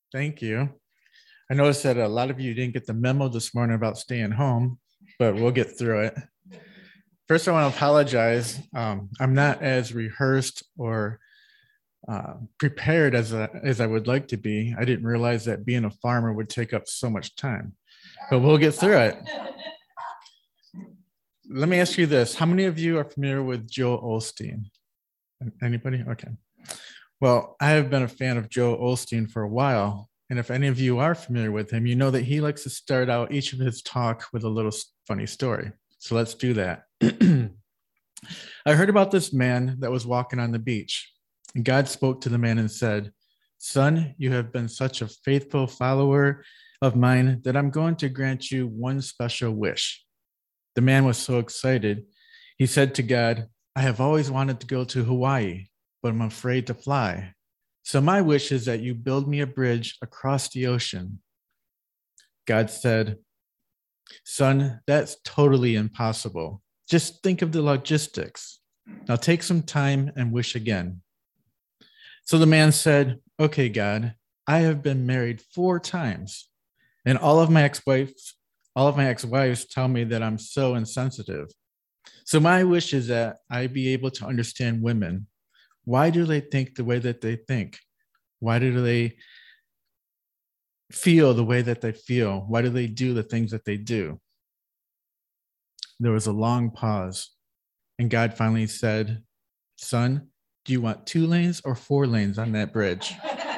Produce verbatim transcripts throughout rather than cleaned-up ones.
Thank you. I noticed that a lot of you didn't get the memo this morning about staying home, but we'll get through it. First, I want to apologize. Um, I'm not as rehearsed or uh, prepared as, a, as I would like to be. I didn't realize that being a farmer would take up so much time, but we'll get through it. Let me ask you this. How many of you are familiar with Joel Osteen? Anybody? Okay. Well, I have been a fan of Joel Osteen for a while. And if any of you are familiar with him, you know that he likes to start out each of his talk with a little funny story. So let's do that. I heard about this man that was walking on the beach. And God spoke to the man and said, "Son, you have been such a faithful follower of mine that I'm going to grant you one special wish." The man was so excited. He said to God, "I have always wanted to go to Hawaii, but I'm afraid to fly. So my wish is that you build me a bridge across the ocean." God said, "Son, that's totally impossible. Just think of the logistics. Now take some time and wish again." So the man said, "Okay, God, I have been married four times, and all of my ex-wives, all of my ex-wives tell me that I'm so insensitive. So my wish is that I be able to understand women. Why do they think the way that they think? Why do they feel the way that they feel? Why do they do the things that they do?" There was a long pause, and God finally said, "Son, do you want two lanes or four lanes on that bridge?"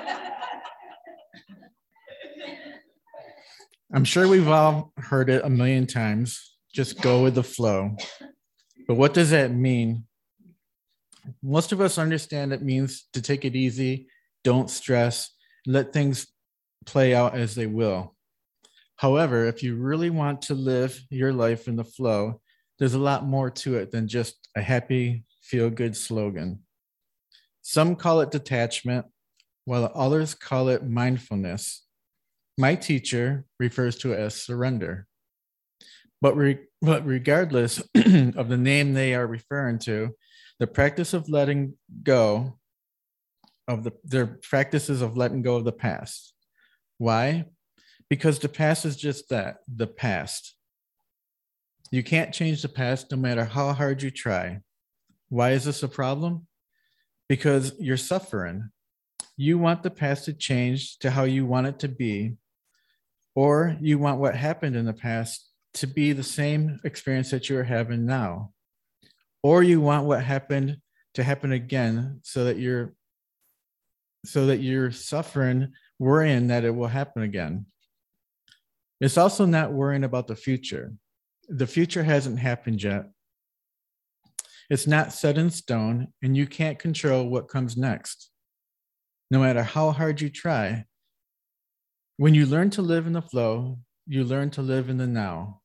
I'm sure we've all heard it a million times. Just go with the flow. But what does that mean? Most of us understand it means to take it easy, don't stress, let things play out as they will. However, if you really want to live your life in the flow, there's a lot more to it than just a happy, feel-good slogan. Some call it detachment, while others call it mindfulness. My teacher refers to it as surrender. But, re- but regardless of the name they are referring to, the practice of letting go of the their practices of letting go of the past. Why? Because the past is just that, the past. You can't change the past no matter how hard you try. Why is this a problem? Because you're suffering. You want the past to change to how you want it to be, or you want what happened in the past to be the same experience that you're having now, or you want what happened to happen again so that you're so that you're suffering, worrying that it will happen again. It's also not worrying about the future. The future hasn't happened yet. It's not set in stone, and you can't control what comes next. No matter how hard you try, when you learn to live in the flow, you learn to live in the now.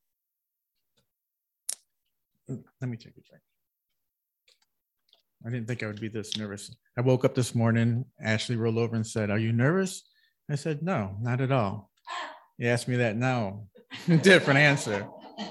Let me take a drink. I didn't think I would be this nervous. I woke up this morning, Ashley rolled over and said, "Are you nervous?" I said, "No, not at all." You asked me that now. Different answer.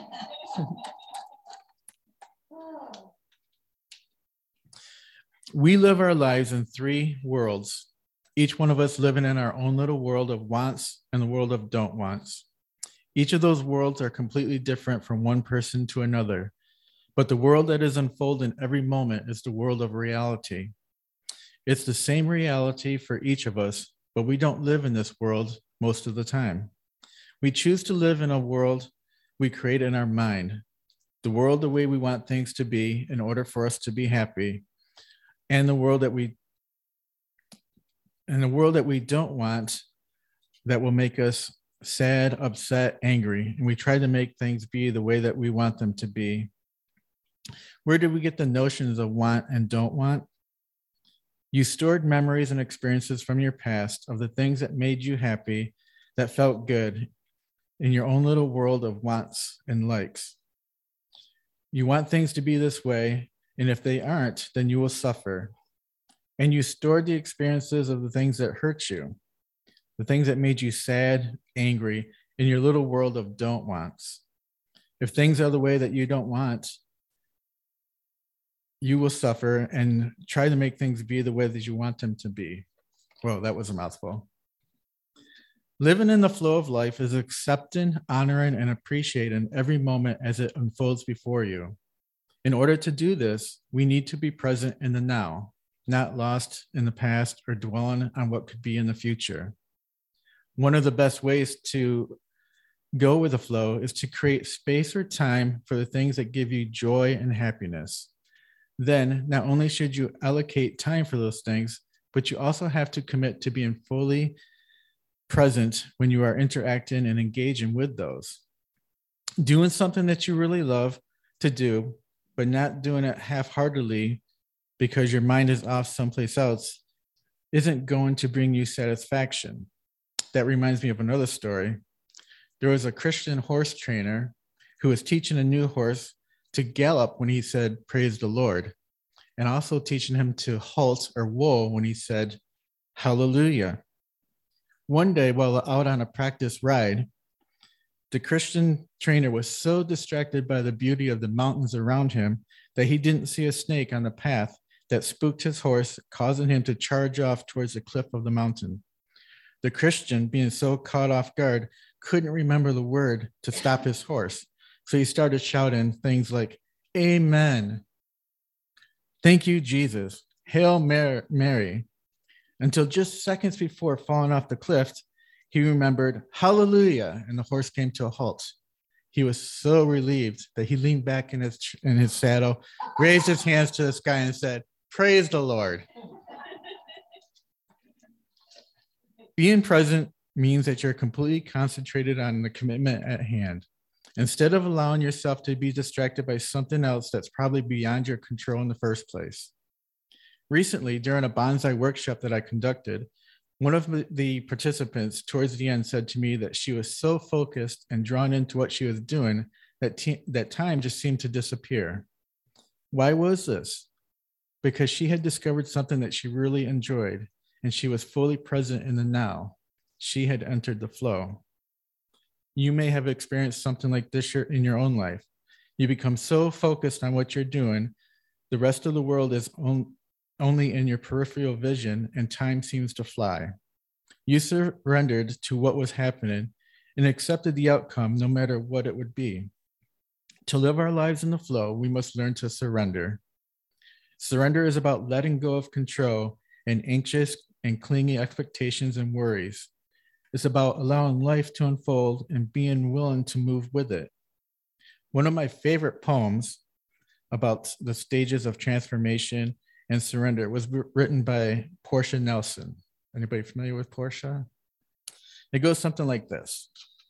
We live our lives in three worlds, each one of us living in our own little world of wants and the world of don't wants. Each of those worlds are completely different from one person to another, but the world that is unfolding every moment is the world of reality. It's the same reality for each of us, but we don't live in this world most of the time. We choose to live in a world we create in our mind, the world the way we want things to be in order for us to be happy, and the world that we and the world that we don't want that will make us sad, upset, angry, and we try to make things be the way that we want them to be. Where did we get the notions of want and don't want? You stored memories and experiences from your past of the things that made you happy, that felt good, in your own little world of wants and likes. You want things to be this way, and if they aren't, then you will suffer. And you stored the experiences of the things that hurt you, the things that made you sad, angry, in your little world of don't wants. If things are the way that you don't want, you will suffer and try to make things be the way that you want them to be. Well, that was a mouthful. Living in the flow of life is accepting, honoring, and appreciating every moment as it unfolds before you. In order to do this, we need to be present in the now, not lost in the past or dwelling on what could be in the future. One of the best ways to go with the flow is to create space or time for the things that give you joy and happiness. Then, not only should you allocate time for those things, but you also have to commit to being fully present when you are interacting and engaging with those. Doing something that you really love to do, but not doing it half-heartedly because your mind is off someplace else, isn't going to bring you satisfaction. That reminds me of another story. There was a Christian horse trainer who was teaching a new horse to gallop when he said, "Praise the Lord," and also teaching him to halt or whoa when he said, "Hallelujah." One day, while out on a practice ride, the Christian trainer was so distracted by the beauty of the mountains around him that he didn't see a snake on the path that spooked his horse, causing him to charge off towards the cliff of the mountain. The Christian, being so caught off guard, couldn't remember the word to stop his horse. So he started shouting things like, "Amen. Thank you, Jesus. Hail Mary." Until just seconds before falling off the cliff, he remembered, "Hallelujah," and the horse came to a halt. He was so relieved that he leaned back in his, in his saddle, raised his hands to the sky and said, "Praise the Lord." Being present means that you're completely concentrated on the commitment at hand. Instead of allowing yourself to be distracted by something else that's probably beyond your control in the first place. Recently, during a bonsai workshop that I conducted, one of the participants towards the end said to me that she was so focused and drawn into what she was doing that, te- that time just seemed to disappear. Why was this? Because she had discovered something that she really enjoyed, and she was fully present in the now. She had entered the flow. You may have experienced something like this in your own life. You become so focused on what you're doing, the rest of the world is on, only in your peripheral vision, and time seems to fly. You surrendered to what was happening and accepted the outcome, no matter what it would be. To live our lives in the flow, we must learn to surrender. Surrender is about letting go of control and anxious and clingy expectations and worries. It's about allowing life to unfold and being willing to move with it. One of my favorite poems about the stages of transformation and surrender was written by Portia Nelson. Anybody familiar with Portia? It goes something like this.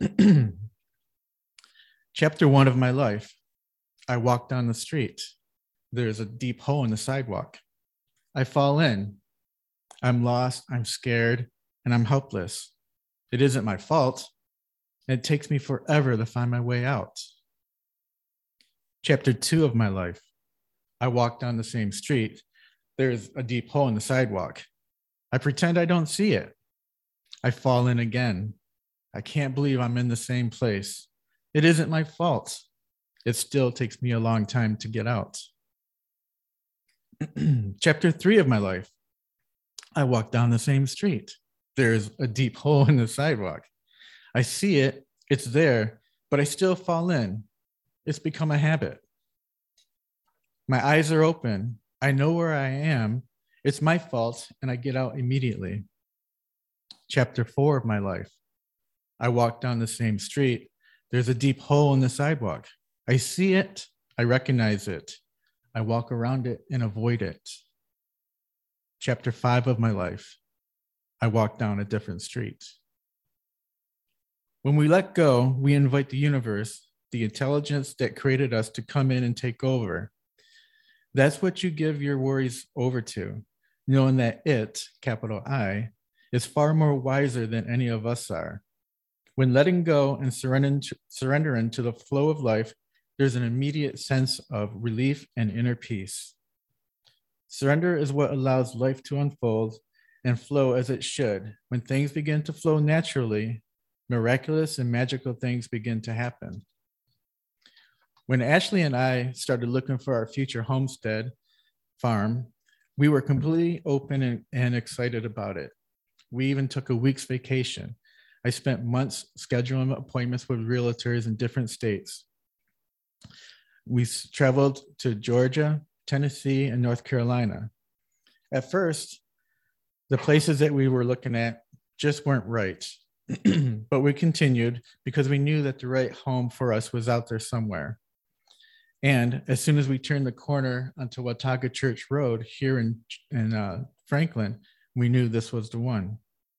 Chapter one of my life. I walk down the street. There's a deep hole in the sidewalk. I fall in. I'm lost, I'm scared, and I'm helpless. It isn't my fault. It takes me forever to find my way out. Chapter two of my life. I walk down the same street. There's a deep hole in the sidewalk. I pretend I don't see it. I fall in again. I can't believe I'm in the same place. It isn't my fault. It still takes me a long time to get out. Chapter three of my life. I walk down the same street. There's a deep hole in the sidewalk. I see it, it's there, but I still fall in. It's become a habit. My eyes are open. I know where I am. It's my fault, and I get out immediately. Chapter four of my life. I walk down the same street. There's a deep hole in the sidewalk. I see it. I recognize it. I walk around it and avoid it. Chapter five of my life. I walk down a different street. When we let go, we invite the universe, the intelligence that created us, to come in and take over. That's what you give your worries over to, knowing that it, capital I, is far more wiser than any of us are. When letting go and surrendering to the flow of life, there's an immediate sense of relief and inner peace. Surrender is what allows life to unfold and flow as it should. When things begin to flow naturally, miraculous and magical things begin to happen. When Ashley and I started looking for our future homestead farm, we were completely open and, and excited about it. We even took a week's vacation. I spent months scheduling appointments with realtors in different states. We traveled to Georgia, Tennessee, and North Carolina. At first, the places that we were looking at just weren't right. But we continued because we knew that the right home for us was out there somewhere. And as soon as we turned the corner onto Watauga Church Road here in, in uh, Franklin, we knew this was the one.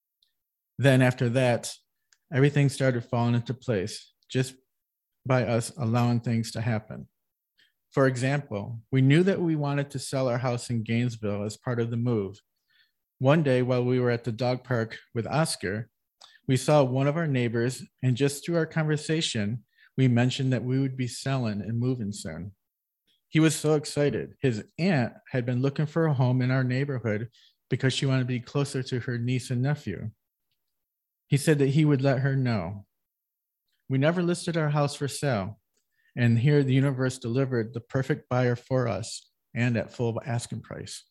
Then after that, everything started falling into place just by us allowing things to happen. For example, we knew that we wanted to sell our house in Gainesville as part of the move. One day while we were at the dog park with Oscar, we saw one of our neighbors, and just through our conversation, we mentioned that we would be selling and moving soon. He was so excited. His aunt had been looking for a home in our neighborhood because she wanted to be closer to her niece and nephew. He said that he would let her know. We never listed our house for sale, and here the universe delivered the perfect buyer for us and at full asking price.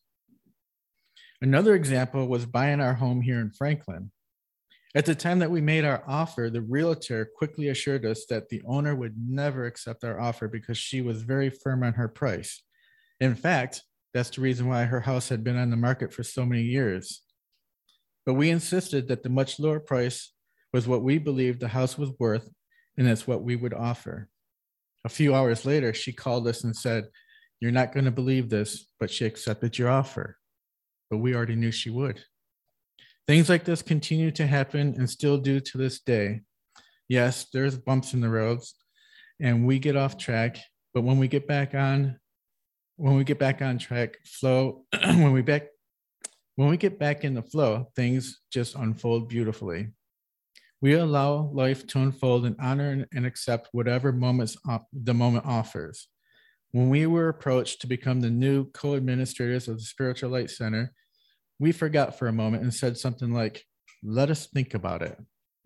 Another example was buying our home here in Franklin. At the time that we made our offer, the realtor quickly assured us that the owner would never accept our offer because she was very firm on her price. In fact, that's the reason why her house had been on the market for so many years. But we insisted that the much lower price was what we believed the house was worth, and that's what we would offer. A few hours later, she called us and said, "You're not going to believe this, but she accepted your offer." But we already knew she would. Things like this continue to happen and still do to this day. Yes, there's bumps in the roads and we get off track, but when we get back on, when we get back on track, flow, when we back, when we get back in the flow, things just unfold beautifully. We allow life to unfold and honor and accept whatever moments the moment offers. When we were approached to become the new co-administrators of the Spiritual Light Center, we forgot for a moment and said something like, "Let us think about it."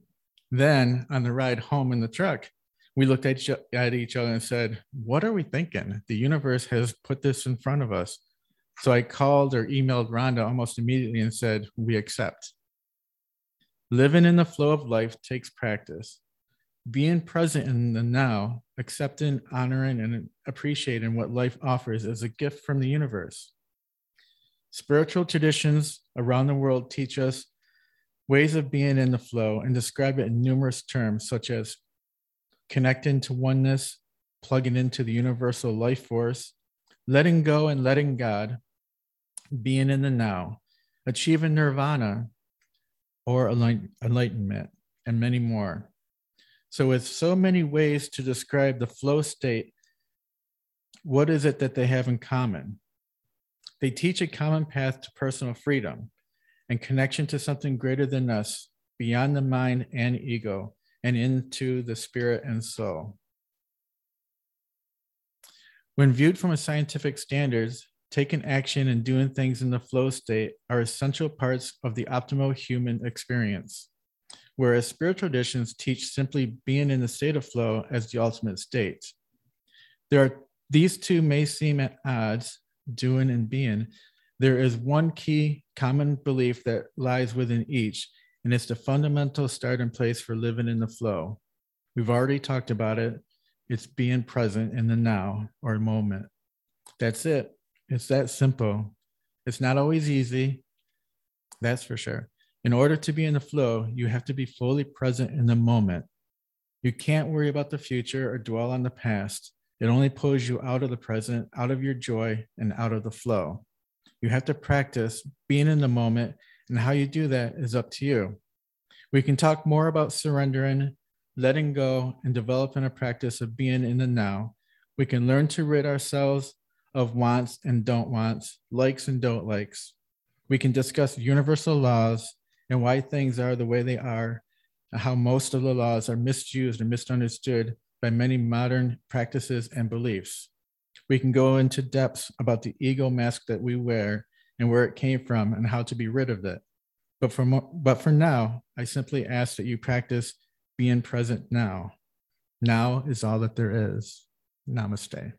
Then on the ride home in the truck, we looked at each, at each other and said, "What are we thinking? The universe has put this in front of us." So I called or emailed Rhonda almost immediately and said, "We accept." Living in the flow of life takes practice. Being present in the now, accepting, honoring, and appreciating what life offers is a gift from the universe. Spiritual traditions around the world teach us ways of being in the flow and describe it in numerous terms, such as connecting to oneness, plugging into the universal life force, letting go and letting God, being in the now, achieving nirvana or enlightenment, and many more. So with so many ways to describe the flow state, what is it that they have in common? They teach a common path to personal freedom and connection to something greater than us, beyond the mind and ego, and into the spirit and soul. When viewed from a scientific standards, taking action and doing things in the flow state are essential parts of the optimal human experience, whereas spiritual traditions teach simply being in the state of flow as the ultimate state. There are, these two may seem at odds, doing and being. There is one key common belief that lies within each, and it's the fundamental starting place for living in the flow. We've already talked about it. It's being present in the now or moment. That's it. It's that simple. It's not always easy. That's for sure. In order to be in the flow, you have to be fully present in the moment. You can't worry about the future or dwell on the past. It only pulls you out of the present, out of your joy, and out of the flow. You have to practice being in the moment, and how you do that is up to you. We can talk more about surrendering, letting go, and developing a practice of being in the now. We can learn to rid ourselves of wants and don't wants, likes and don't likes. We can discuss universal laws and why things are the way they are, and how most of the laws are misused and misunderstood by many modern practices and beliefs. We can go into depths about the ego mask that we wear and where it came from and how to be rid of it. But for, mo- but for now, I simply ask that you practice being present now. Now is all that there is. Namaste.